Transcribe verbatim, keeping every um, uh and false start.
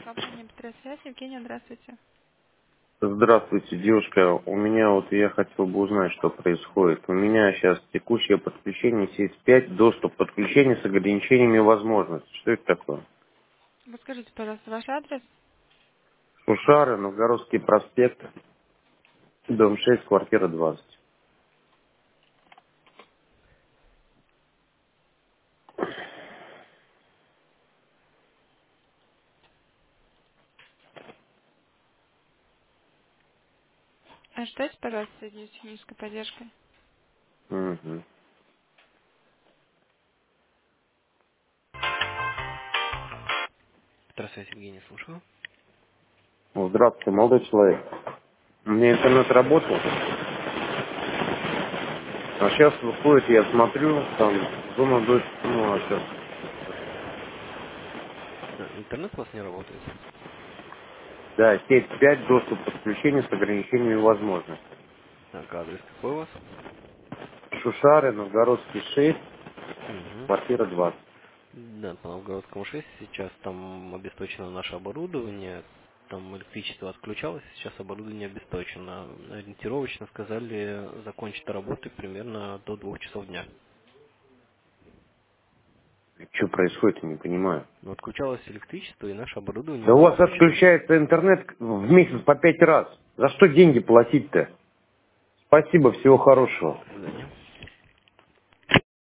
Компания Петросвязь. Евгения, здравствуйте. Здравствуйте, девушка. У меня вот я хотел бы узнать, что происходит. У меня сейчас текущее подключение сеть пять, доступ подключения с ограничениями возможностей. Что это такое? Вы скажите, пожалуйста, ваш адрес? Шушары, Новгородский проспект, дом шесть, квартира двадцать. А что пожалуйста, соединить с технической поддержкой? Угу. Здравствуйте, Евгений, слушаю. Здравствуйте, молодой человек. У меня интернет работал, а сейчас выходит, я смотрю, там зона дождь, ну, а сейчас. А, интернет у вас не работает? Да, сеть пять, доступ подключения с ограничениями возможностей. Так, адрес какой у вас? Шушары, Новгородский шесть, Угу. квартира двадцать. Да, по Новгородскому шесть сейчас там обесточено наше оборудование. Там электричество отключалось, сейчас оборудование обесточено. Ориентировочно сказали закончить работы примерно до двух часов дня. Что происходит, я не понимаю. Но отключалось электричество, и наше оборудование Да у вас обесточено. отключается интернет в месяц по пять раз. За что деньги платить-то? Спасибо, всего хорошего. До свидания.